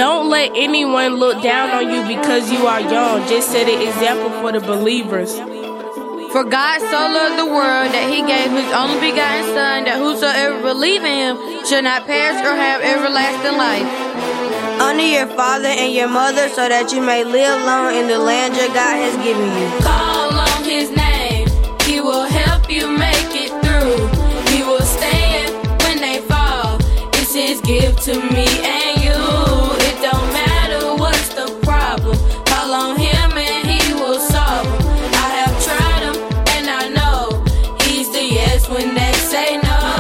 Don't let anyone look down on you because you are young. Just set an example for the believers. For God so loved the world that he gave his only begotten Son, that whosoever believe in him should not perish or have everlasting life. Honor your father and your mother so that you may live long in the land your God has given you. Call on his name, he will help you make it through. He will stand when they fall. It's his gift to me and you. It don't matter what's the problem. Call on him and he will solve them. I have tried him and I know he's the yes when they say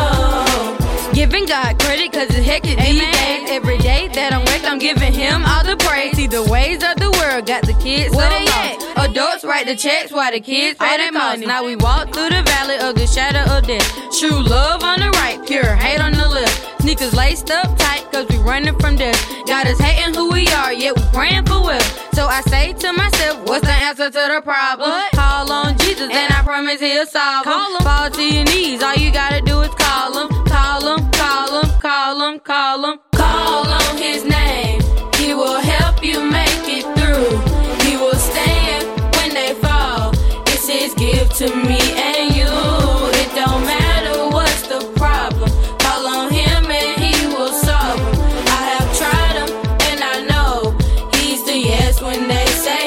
no. Giving God credit cause it's hectic these days. Every day that I'm wake, I'm giving him all the praise. See, the ways of the world got the kids so lost. Adults write the checks while the kids pay their costs. Now we walk through the valley of the shadow of death. True love on the right, pure hate on the left. Sneakers laced up tight cause we running from death. God is hating who we are, yet we praying for wealth. So I say to myself, what's the answer to the problem? Call on Jesus and I promise he'll solve them. Fall to your knees, all you gotta do is call him. Call him, call him, call him, call him. Call on his name, he will help you make it through. He will stand when they fall. It's his gift to me and you. It don't matter what's the problem. Call on him and he will solve them. I have tried him and I know he's the yes when they say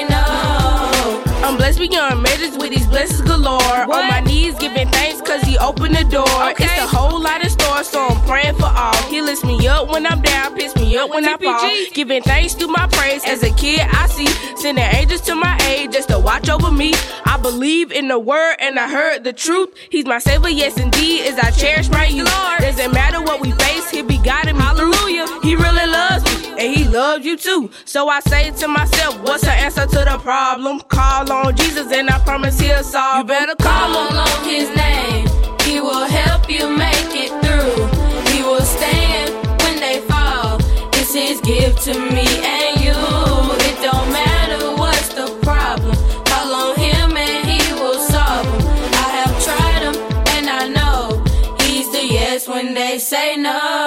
no. I'm blessed beyond measures with these blessings galore. On my knees giving thanks cause he opened the door. It's a whole lot of stores, so I'm praying for all. He lifts me up when I'm down, picks me up when I fall. Giving thanks to my praise. As a kid I see, sending angels to my aid just to watch over me. I believe in the word and I heard the truth. He's my savior, yes indeed, as I cherish my youth. Doesn't matter what we face, he'll be guiding me through. He really loves me and he loves you too. So I say to myself, what's the answer to the problem? Call on Jesus and I promise he'll solve. You better call on his name, he will help you make it through. He will stand when they fall. It's his gift to me and you. It don't matter what's the problem. Call on him and he will solve them. I have tried him and I know he's the yes when they say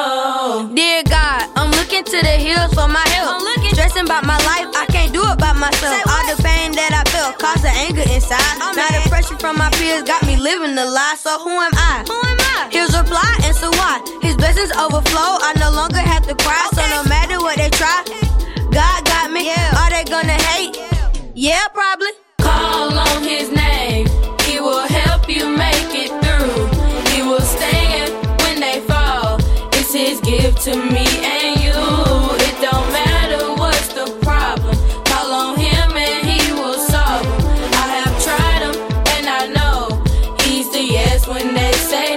no. Dear God, I'm looking to the hills for my help. Stressing about my life, I can't do it by myself. All the pain that I felt caused the anger inside. Now the pressure from my peers got me living the lie. So who am I? Here's a reply, and so why? His blessings overflow, I no longer have to cry. So no matter what they try, God got me. Are they gonna hate? Yeah, probably. Call on his name, he will help you make it through. He will stand when they fall. It's his gift to me and you. It don't matter what's the problem. Call on him and he will solve them. I have tried him and I know he's the yes when they say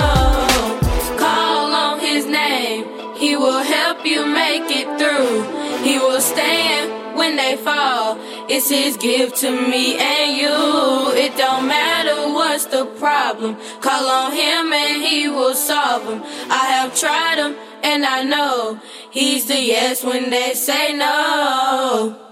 no. Call on his name, he will help you make it through. He will stand when they fall. It's his gift to me and you. It don't matter what's the problem. Call on him and he will solve them. I have tried him and I know he's the yes when they say no.